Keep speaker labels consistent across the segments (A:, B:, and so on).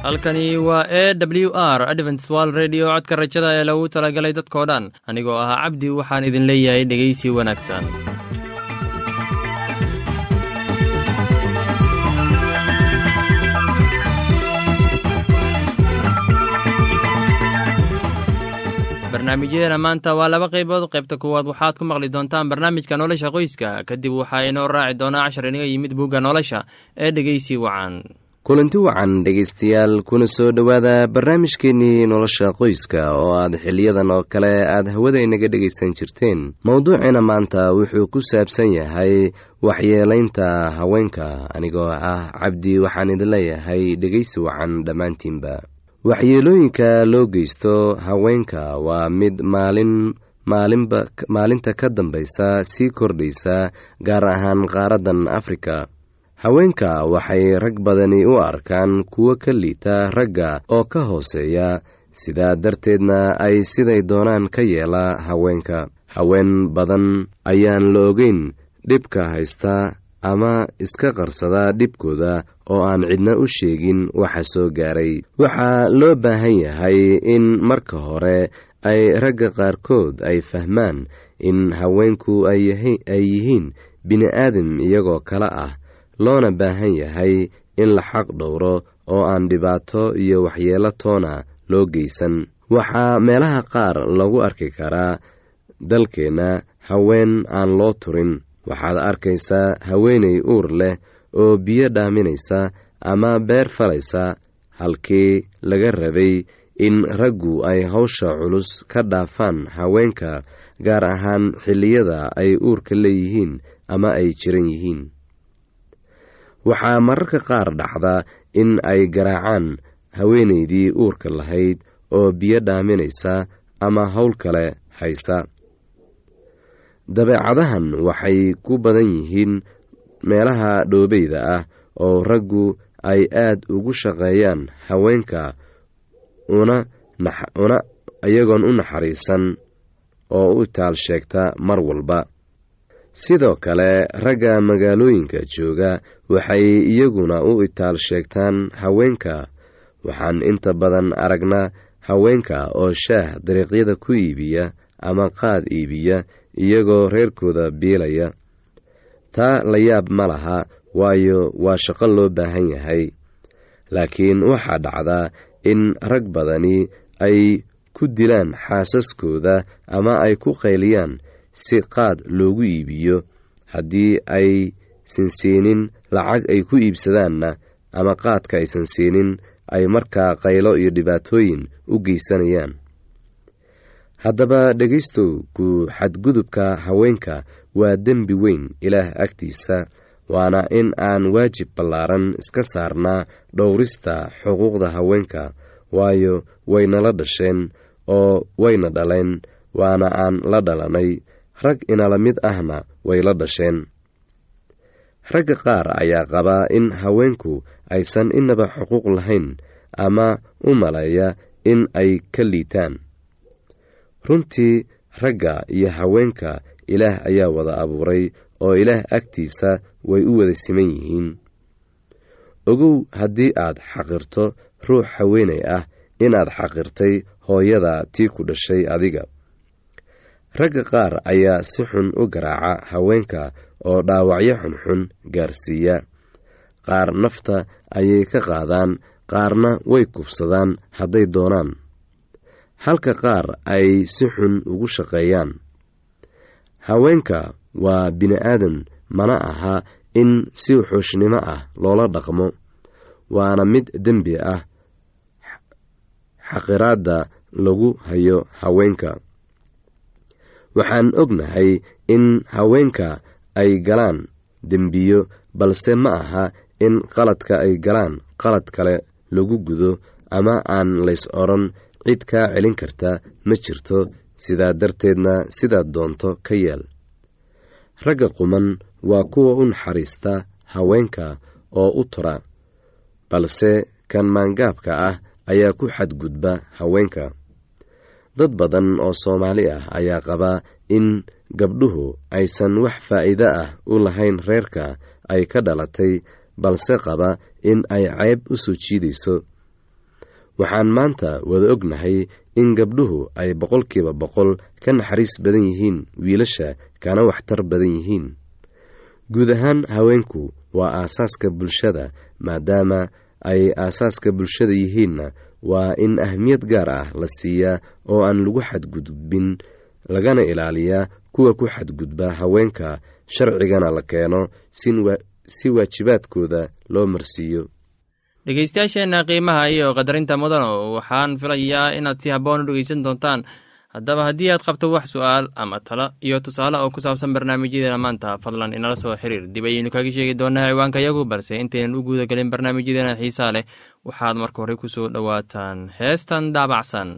A: halkani waa AWR Adventist World Radio codka rajada ee lagu talagalay dadkoo dhan anigoo ah Cabdi waxaan idin leeyahay dhegeysi wanaagsan. barnaamijyada maanta waa laba qaybood. qaybta koowaad waxaad ku maqli doontaan barnaamijka nolosha qoyska, kadib waxaa inoo raaci doonaa cashar inaga yimid buugga nolosha ee dhegeysi wacan.
B: kulanti wacan dhegaystayaal, kuna soo dhowaada barnaamijkeennii nolosha qoyska oo aad xiliyadan oo kale aad hawada inaga dhegaysan jirteen. mowduucina maanta wuxuu ku saabsan yahay waxyeelaynta haweenka. anigoo ah Cabdi waxaan idin leeyahay dhegaysi wacan dhammaantiinba. waxyeelooyinka loo geysto haweenka waa mid maalinta ka dambaysa sii kordhaysa, gaar ahaan qaaraddan Afrika. haweenka waxay rag badani u arkaan kuwo ka liita ragga oo ka hooseeya, sidaa darteedna ay siday doonaan ka yeela haweenka. haween badan ayaan la ogeyn dhibka haysta ama iska qarsada dhibkooda oo aan cidna u sheegin waxa soo gaaray. waxaa loo baahan yahay in marka hore ay ragga qaarkood ay fahmaan in haweenku ay yihiin bini'aadam iyagoo kale ah, loona baahan yahay in la xaq dhowro oo aan dhibaato iyo waxyeelo toona loo geysan. waxaa meelaha qaar lagu arki karaa dalkeenna haween aan loo turin. waxaad arkaysaa haweenay uur leh oo biyo dhaaminaysa ama beer falaysa, halkii laga rabay in raggu ay hawsha culus ka dhaafaan haweenka, gaar ahaan xilliyada ay uurka leeyihiin ama ay jiran yihiin. waxaa mararka qaar dhacda in ay garaacaan haweenaydii uurka lahayd oo biyo dhaaminaysa ama hawl kale haysa. dabeecadahan waxay ku badan yihiin meelaha dhoobeyda ah oo raggu ay aad ugu shaqeeyaan haweenka, iyagoon u naxariisan oo u taal sheegta mar walba. sidoo kale ragga magaalooyinka jooga waxay iyaguna u itaal sheegtaan haweenka. waxaan inta badan aragnaa haweenka oo shaah dariiqyada ku iibiya ama qaad iibiya iyagoo reerkooda biilaya. taa la yaab ma laha, waayo waa shaqo loo baahan yahay. laakiin waxaa dhacdaa in rag badani ay ku dilaan xaasaskooda ama ay ku qayliyaan si qaad loogu iibiyo. haddii aysan siinin lacag ay ku iibsadaanna ama qaadka aysan siinin, ay markaa qaylo iyo dhibaatooyin u geysanayaan. haddaba dhegaystow, ku xadgudubka haweenka waa dembi weyn Ilaah agtiisa, waana in aan waajib ballaaran iska saarnaa dhowrista xuquuqda haweenka, waayo waynala dhasheen oo wayna dhaleen, waana aan la dhalanay. rag inala mid ahna way la dhasheen. ragga qaar ayaa qabaa in haweenku aysan inaba xuquuq lahayn ama u maleeya in ay ka liitaan. runtii ragga iyo haweenka Ilaah ayaa wada abuuray oo Ilaah agtiisa way u wada siman yihiin. ogow, haddii aad xaqirto ruux haweenay ah inaad xaqirtay hooyada tii ku dhashay adiga. ragga qaar ayaa si xun u garaaca haweenka oo dhaawacyo xunxun gaarsiiya. qaar nafta ayay ka qaadaan, qaarna way kufsadaan hadday doonaan, halka qaar ay si xun ugu shaqeeyaan. haweenka waa bini'aadan, mana aha in si xushnnimo ah loola dhaqmo, waana mid dembi ah xaqiraadda lagu hayo haweenka. waxaan ognahay in haweenka ay galaan dembiyo, balse ma aha in qaladka ay galaan qalad kale lagu gudo ama aan lays odhan cid kaa celin karta ma jirto, sidaa darteedna sidaad doonto ka yeel. ragga quman waa kuwa u naxariista haweenka oo u tura, balse kan maangaabka ah ayaa ku xadgudba haweenka. dad badan oo Soomaali ah ayaa qaba in gabdhuhu aysan wax faa'iido ah u lahayn reerka ay ka dhalatay, balse qaba in ay ceeb u soo jiidayso. waxaan maanta wada ognahay in gabdhuhu ay 100% ka naxariis badan yihiin wiilasha kana waxtar badan yihiin. guud ahaan haweenku waa aasaaska bulshada, maadaama ay aasaaska bulshada yihiinna waa in ahmiyad gaar ah la siiyaa oo aan lagu xadgudbin, lagana ilaaliyaa kuwa ku xadgudba haweenka, sharcigana la keeno si waajibaadkooda loo marsiiyo.
A: dhegeystayaasheenna qiimaha iyo qadarinta mudano, waxaan filayaa inaad si habboon u dhegeysan doontaan. haddaba haddii aad qabto wax su'aal ama talo iyo tusaale oo ku saabsan barnaamijyadeena maanta, fadlan inala soo xiriir. dib ayaynu kaga sheegi doonaa ciwaanka yagu, balse intaynan u guuda gelin barnaamijyadeena xiisaa leh, waxaad marka hore ku soo dhowaataan heestan daabacsan.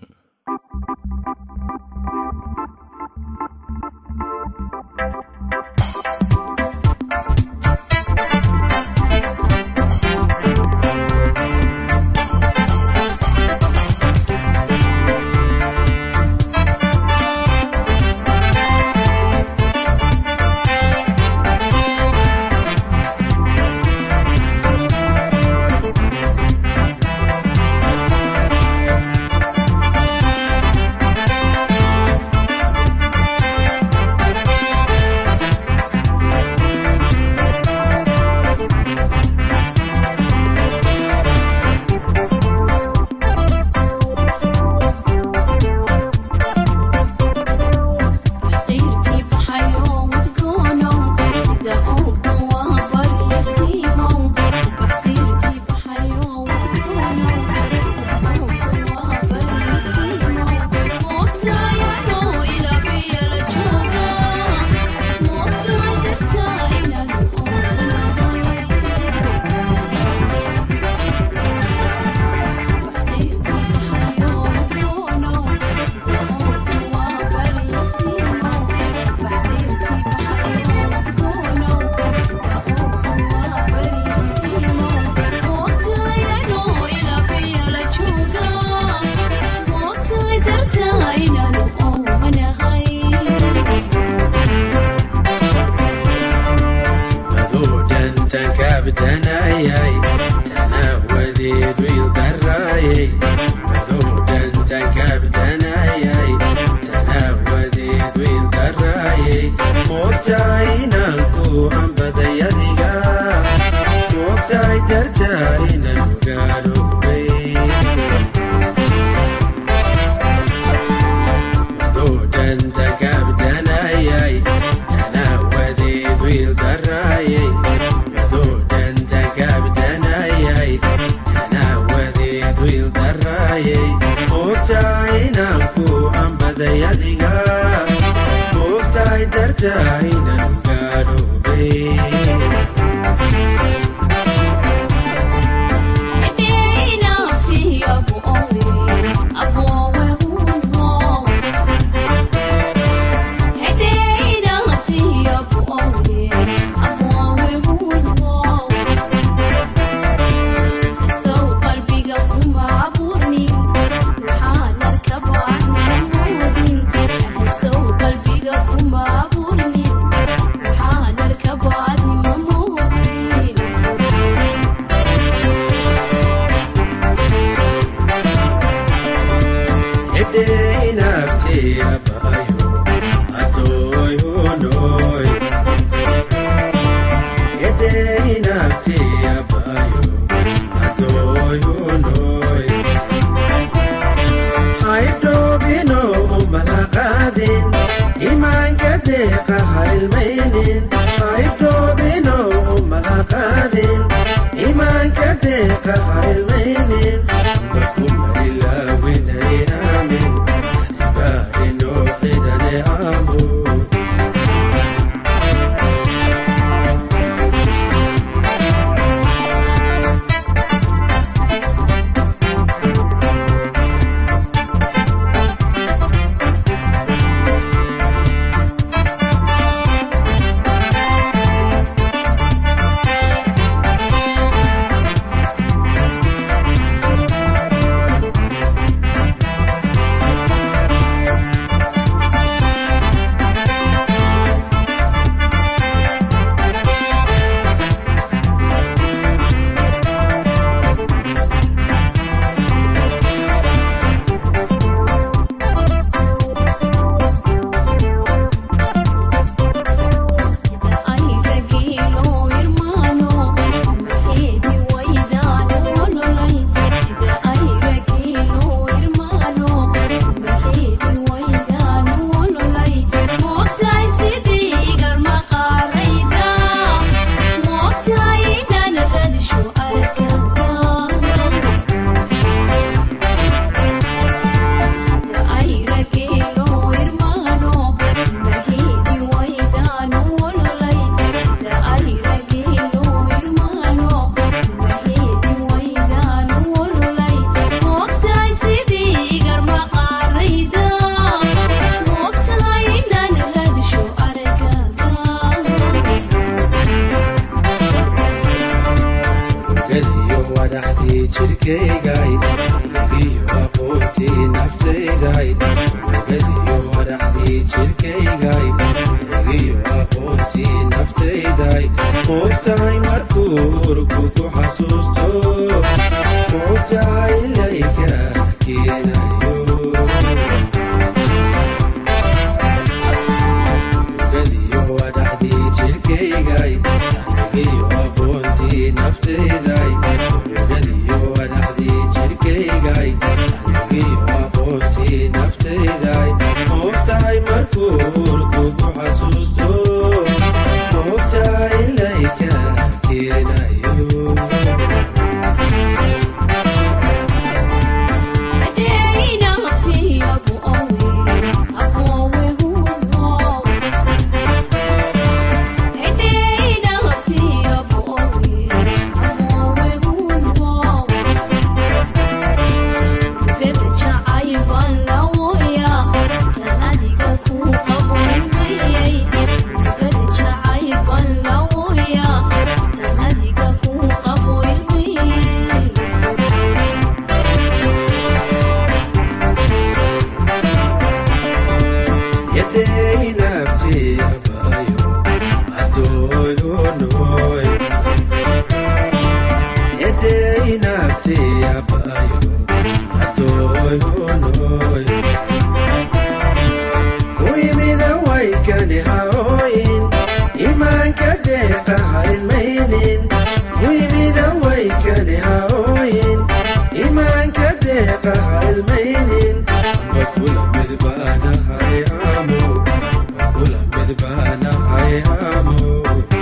C: مدمينين بكل مدبانا هاي عمو بكل مدبانا هاي عمو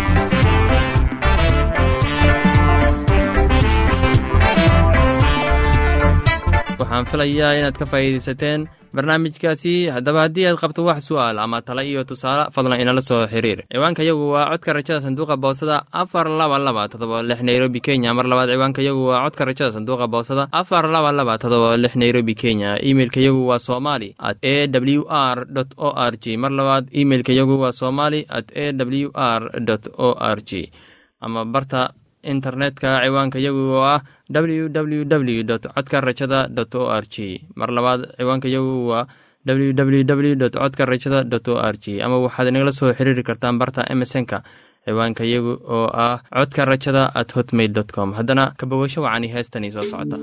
A: waxaan filayaa inaad ka faa'iidaysateen barnaamijkaasi. haddaba haddii aad qabto wax su'aal ama talo iyo tusaale fadlan inala soo xiriir. ciwaanka yagu waa codka rajada sanduuqa boosada 42276 Nairobi Kenya. mar labaad ciwaanka yagu waa codka rajada sanduuqa boosada 42276 Nairobi Kenya. emailka yagu waa somali@awr.org. mar labaad emailka yagu waa somali@awr.org ama barta internetka ciwaanka yagu waa www.codkarajada.org. mar labaad ciwaanka yagu waa www.codkarajada.org ama waxaad inagala soo xiriiri kartaan barta MSN-ka ciwaanka yagu oo ah codkarajada@hotmail.com. haddana ka bogasho wacani heestani soo socota.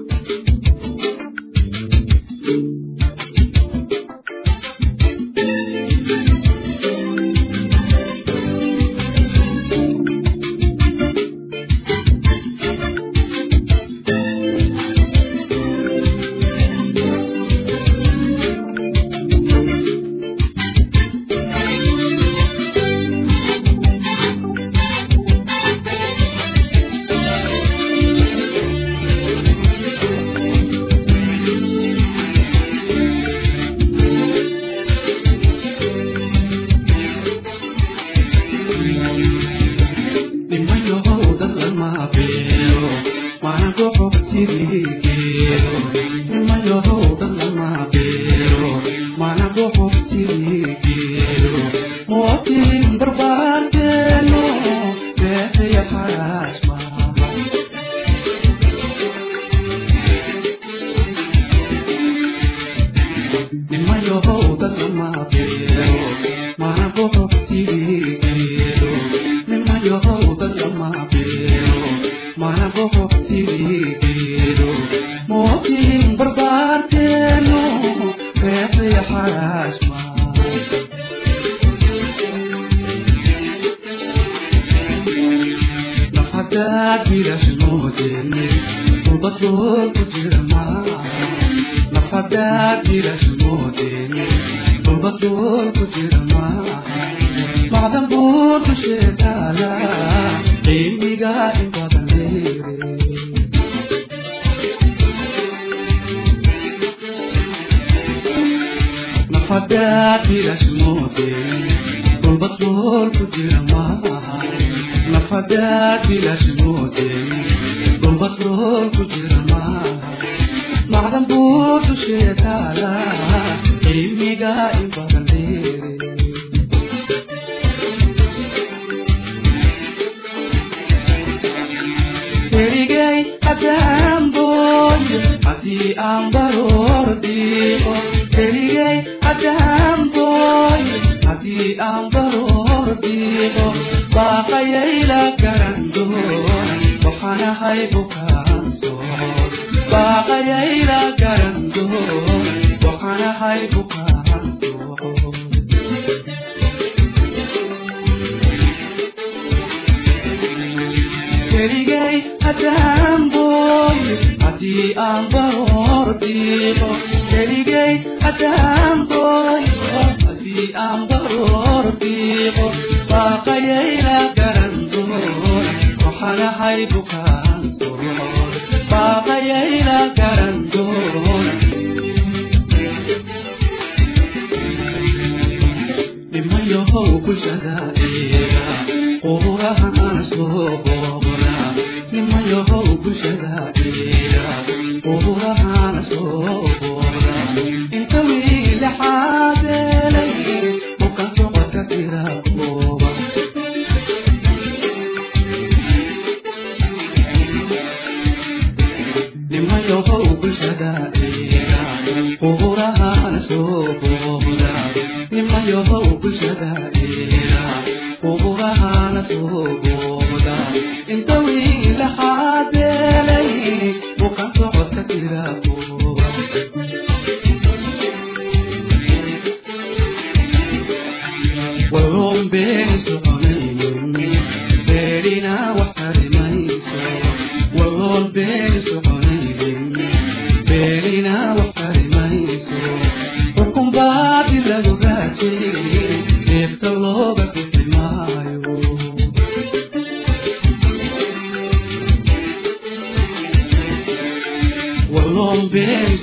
C: والله بين سحنين بيننا وحرم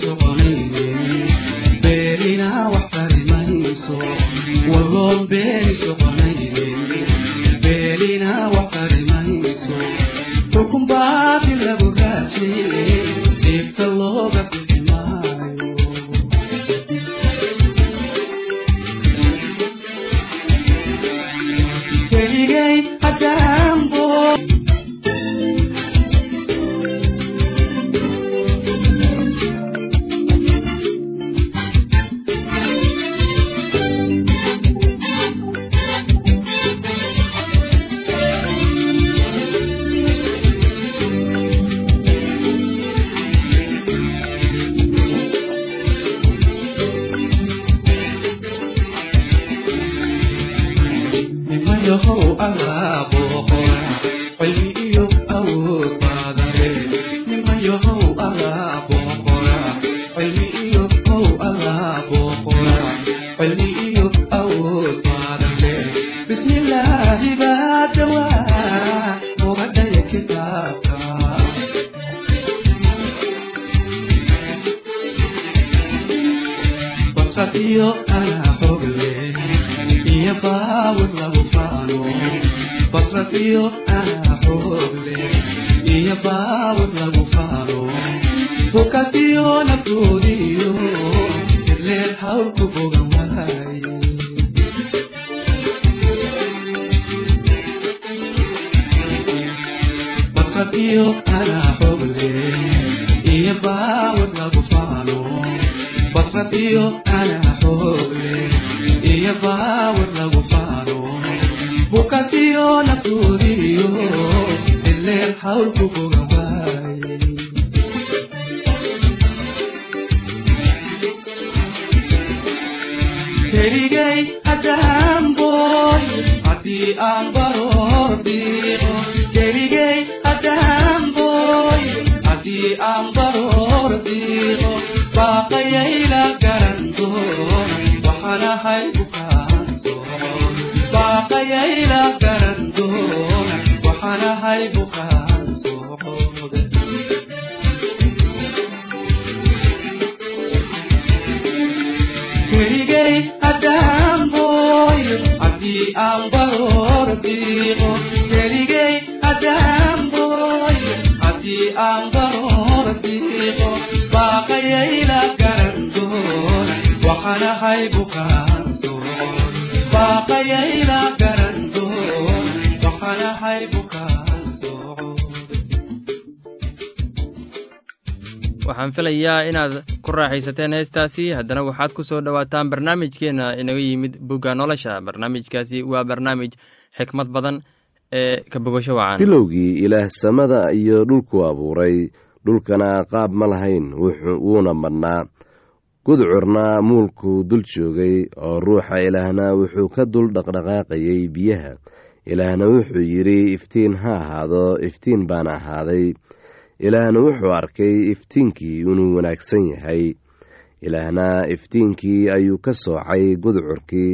A: waxaan filayaa inaad ku raaxaysateen heestaasi. haddana waxaad ku soo dhowaataan barnaamijkeena inaga yimid bugga nolosha. barnaamijkaasi waa barnaamij xikmad badan ee ka bogasho wacan.
B: bilowgii ilaah samada iyo dhulku abuuray, dhulkana qaab ma lahayn, wuuna madhnaa, gudcurna muulkuu dul joogay, oo ruuxa ilaahna wuxuu ka dul dhaqdhaqaaqayay biyaha. ilaahna wuxuu yidhi iftiin ha ahaado, iftiin baana ahaaday. ilaahna wuxuu arkay iftiinkii inuu wanaagsan yahay. ilaahna iftiinkii ayuu ka soocay gudcurkii.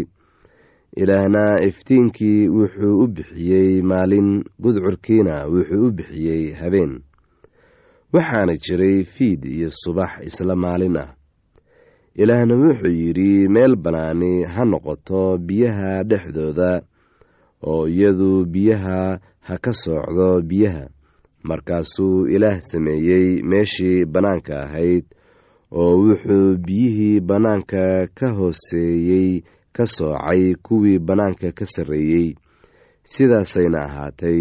B: ilaahna iftiinkii wuxuu u bixiyey maalin, gudcurkiina wuxuu u bixiyey habeen. waxaana jiray fiid iyo subax isla maalin ah. ilaahna wuxuu yidhi meel bannaani ha noqoto biyaha dhexdooda, oo iyadu biyaha ha ka soocdo biyaha. markaasuu ilaah sameeyey meeshii bannaanka ahayd, oo wuxuu biyihii bannaanka ka hooseeyey ka soocay kuwii bannaanka ka sarreeyey. sidaasayna ahaatay.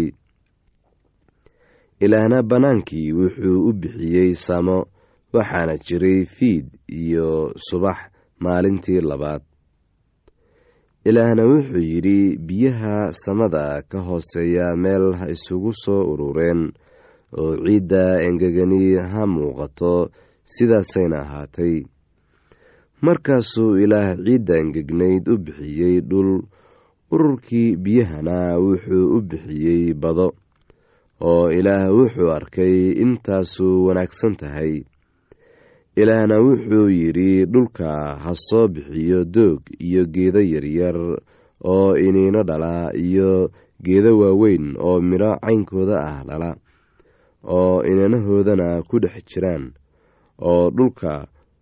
B: ilaahna bannaankii wuxuu u bixiyey samo, waxaana jiray fiid iyo subax maalintii labaad. ilaahna wuxuu yidhi biyaha samada ka hooseeya meel ha isugu soo urureen, oo ciidda engegani ha muuqato. sidaasayna ahaatay. markaasuu ilaah ciidda engegnayd u bixiyey dhul, ururkii biyahana wuxuu u bixiyey bado. oo ilaah wuxuu arkay intaasu wanaagsan tahay. ilaahna wuxuu yidhi dhulka ha soo bixiyo doog iyo geedo yaryar oo iniino dhala, iyo geedo waaweyn oo midho caynkooda ah dhala, oo inanahoodana ku dhex jiraan. oo dhulka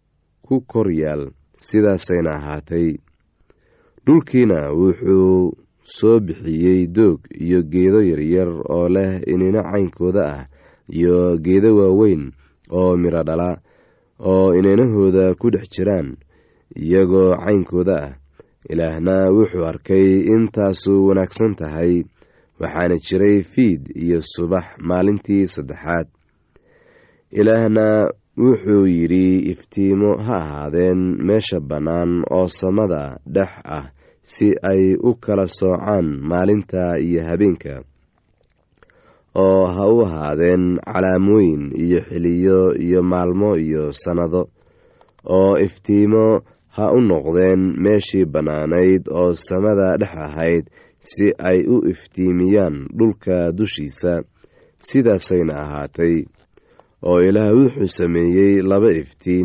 B: ku kor yaal. sidaasayna ahaatay. dhulkiina wuxuu soo bixiyey doog iyo geedo yaryar oo leh inino caynkooda ah iyo geedo waaweyn oo miro dhala oo inanahooda ku dhex jiraan iyagoo caynkooda ah. ilaahna wuxuu arkay intaasu wanaagsan tahay. waxaana jiray fiid iyo subax maalintii saddexaad. ilaahna wuxuu yidhi iftiimo ha ahaadeen meesha bannaan oo samada dhex ah si ay u kala soocaan maalinta iyo habeenka, oo ha u ahaadeen calaamooyin iyo xiliyo iyo maalmo iyo sannado, oo iftiimo ha u noqdeen meeshii bannaanayd oo samada dhex ahayd si ay u iftiimiyaan dhulka dushiisa. sidaasayna ahaatay. oo ilaah wuxuu sameeyey 2 iftiin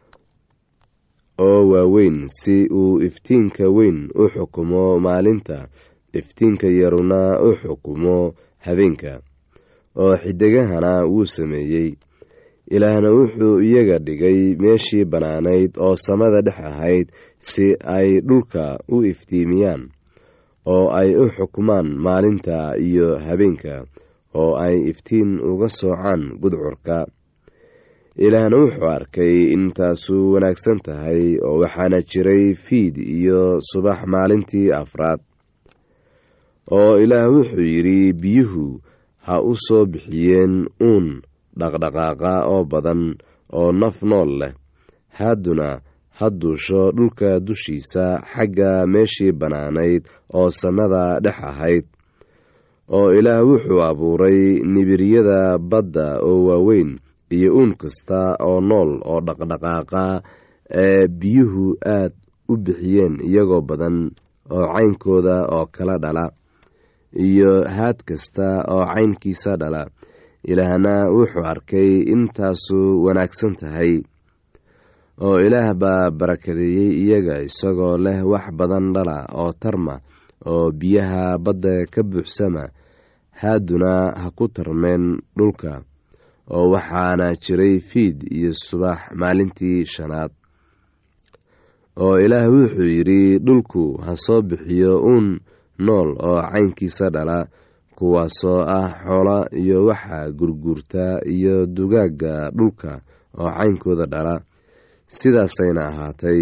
B: oo waaweyn si uu iftiinka weyn u xukumo maalinta, iftiinka yaruna u xukumo habeenka. oo xidigahana wuu sameeyey. ilaahna wuxuu iyaga dhigay meeshii bannaanayd oo samada dhex ahayd si ay dhulka u iftiimiyaan, oo ay u xukumaan maalinta iyo habeenka, oo ay iftiin uga soocaan gudcurka. ilaahna wuxuu arkay intaasu wanaagsan tahay. oo waxaana jiray fiid iyo subax maalintii afraad. oo ilaah wuxuu yidhi biyuhu ha u soo bixiyeen uun dhaqdhaqaaqa oo badan oo naf nool leh, hadduna ha duusho dhulka dushiisa xagga meeshii bannaanayd oo samada dhex ahayd. oo ilaah wuxuu abuuray nibiryada badda oo waaweyn iyo uun kasta oo nool oo dhaqdhaqaaqa ee biyuhu aad u bixiyeen iyagoo badan oo caynkooda oo kala dhala, iyo haad kasta oo caynkiisa dhala. ilaahna wuxuu arkay intaasu wanaagsan tahay. oo ilaah baa barakadeeyey iyaga isagoo leh wax badan dhala oo tarma oo biyaha badda ka buuxsama, haaduna ha ku tarmeen dhulka. oo waxaana jiray fiid iyo subax maalintii 5aad. oo ilaah wuxuu yidhi dhulku ha soo bixiyo uun nool oo caynkiisa dhala, kuwaasoo ah xoola iyo waxa gurguurta iyo dugaagga dhulka oo caynkooda dhala. sidaasayna ahaatay.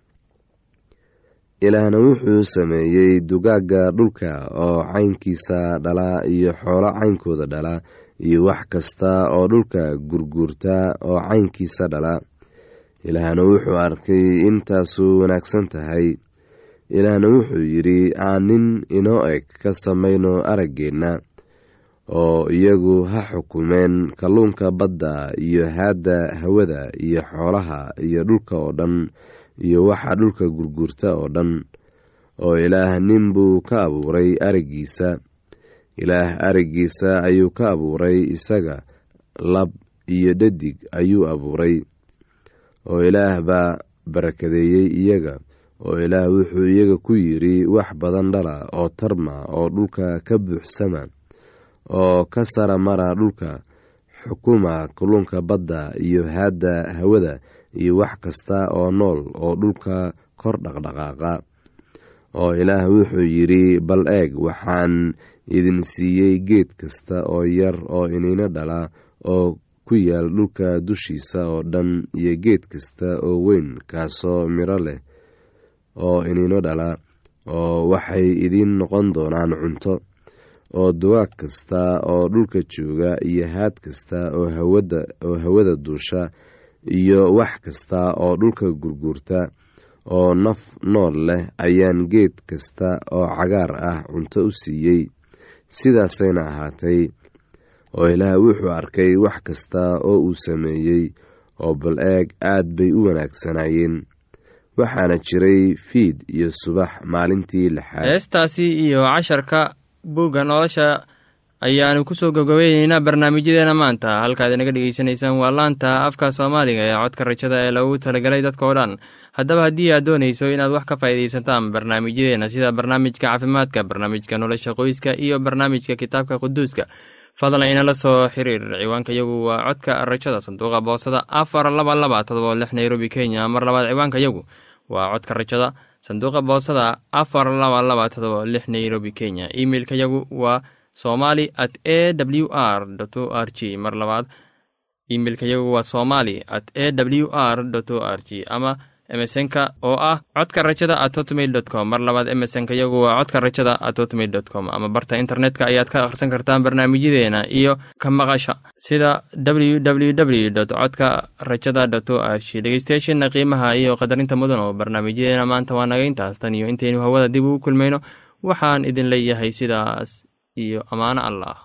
B: ilaahna wuxuu sameeyey dugaagga dhulka oo caynkiisa dhala iyo xoolo caynkooda dhala iyo wax kasta oo dhulka gurguurta oo caynkiisa dhala. ilaahna wuxuu arkay intaasu wanaagsan tahay. ilaahna wuxuu yidhi aan nin inoo eg ka samayno araggeenna, oo iyagu ha xukumeen kalluunka badda iyo haadda hawada iyo xoolaha iyo dhulka oo dhan iyo waxa dhulka gurguurta oo dhan. oo ilaah nin buu ka abuuray araggiisa. ilaah araggiisa ayuu ka abuuray, isaga lab iyo dhadig ayuu abuuray. oo ilaah baa barakadeeyey iyaga. oo ilaah wuxuu iyaga ku yidhi wax badan dhala oo tarma oo dhulka ka buuxsama, oo ka sara mara dhulka, xukuma kalluunka badda iyo haadda hawada iyo wax kasta oo nool oo dhulka kor dhaqdhaqaaqa. oo ilaah wuxuu yidhi bal eeg, waxaan idin siiyey geed kasta oo yar oo inino dhala oo ku yaal dhulka dushiisa oo dhan, iyo geed kasta oo weyn kaasoo miro leh oo inino dhala, oo waxay idiin noqon doonaan cunto. oo dugaag kasta oo dhulka jooga iyo haad kasta oo hawada duusha iyo wax kasta oo dhulka gurguurta oo naf nool leh ayaan geed kasta oo cagaar ah cunto u siiyey. sidaasayna ahaatay. oo ilaah wuxuu arkay wax kasta oo uu sameeyey, oo bal eeg aad bay u wanaagsanaayeen. waxaana jiray fiid iyo subax maalintii 6aad.
A: heestaasi iyo casharka buugga nolosha ayaanu kusoo gabagabayneynaa barnaamijyadeena maanta. halkaad inaga dhegaysanaysaan waa laanta afka soomaaliga ee codka rajada ee lagu talagalay dadka oo dhan. haddaba haddii aad doonayso inaad wax ka faa'iidaysataan barnaamijyadeena sida barnaamijka caafimaadka, barnaamijka nolosha qoyska iyo barnaamijka kitaabka quduuska, fadlan inala soo xiriir. ciwaanka yagu waa codka rajada, sanduuqa boosada 42276 Nairobi, Kenya. mar labaad ciwaanka yagu waa codka rajada, sanduuqa boosada 42276 Nairobi, Kenya. emailka yagu waa somali@awr.org. mar labaad emailka yagu waa somali@awr.org, ama msnka oo ah codka rajada @hotmail.com. mar labaad msnka yagu waa codka rajada @hotmail.com, ama barta internetka ayaad ka akhrisan kartaan barnaamijyadeena iyo ka maqasha sida www.codkarajada.org. dhegeystayaasheena qiimaha iyo qadarinta mudan oo barnaamijyadeena maanta waa naga intaas. tan iyo intaynu hawada dib ugu kulmayno waxaan idin leeyahay sidaas iyo ammaano allah.